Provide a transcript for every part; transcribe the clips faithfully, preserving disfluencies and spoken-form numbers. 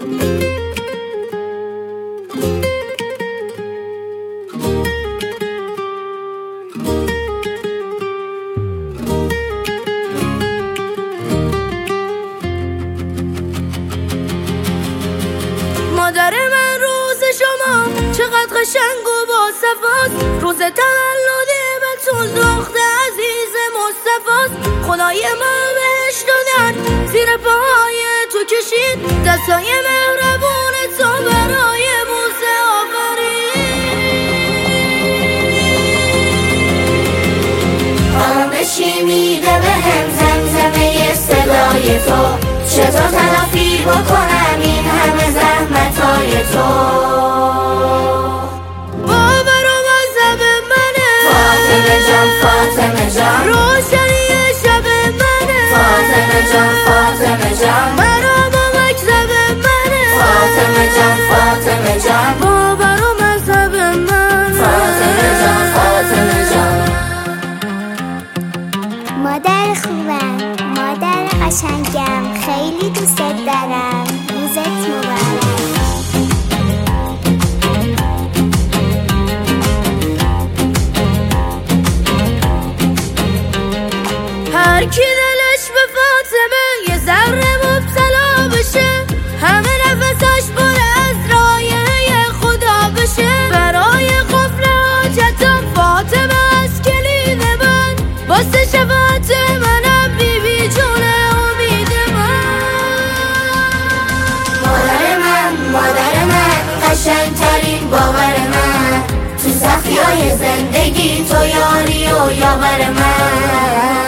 مادر من روز شما چقدر قشنگ و با صفاست، روز تولد بتول دختر عزیز مصطفاست. خدای ما بهش دادن زیر پاهای تو کشید، دستای مهربون تو برای موسی آفرید. آرامشی میده به هم زمزمه صدای تو، چطور تلافی بکنم این همه زحمتای تو. باور و مذهب منه فاطمه جان فاطمه جان، روشنی شب منه فاطمه جان فاطمه جان، مرام و مکتب منه فاطمه جان فاطمه جان، باور و مذهب منه فاطمه جان فاطمه جان. مادر خوبم، مادر قشنگم، خیلی دوست دارم، روزت مبارک. هر کی دلش به فاطمه یه ذره مبتلا بشه، همه نفساش پر از رایه خدا بشه. برای قفل حاجتم فاطمه از کلید من، واسه شفاعت منم بی بی جونه امید من. مادر من مادر من، قشنگترین باور من، تو سختی های زندگی تو یاری و یاور من.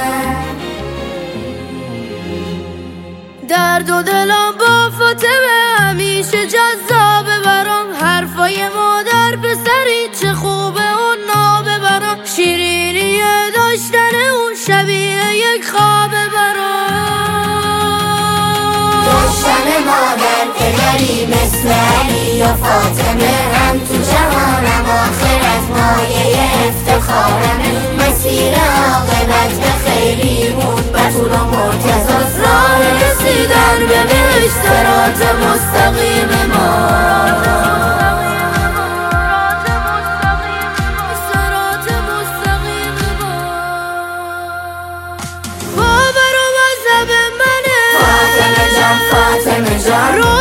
درد و دلم با فاطمه همیشه جذابه برام، حرفای مادر پسری چه خوبه اون نابه برام، شیرینی داشتن اون شبیه یک خوابه برام. داشتن مادر پدری مثل علی یا فاطمه، هم تو جهانم آخر از مایه افتخارمه. مسیر عاقبت به خیریمون بطول و مرتضی، راه رسیدن به بهشت صراط مستقیم ما. صراط مستقیم ما. باور و مذهب منه فاطمه جان فاطمه جان،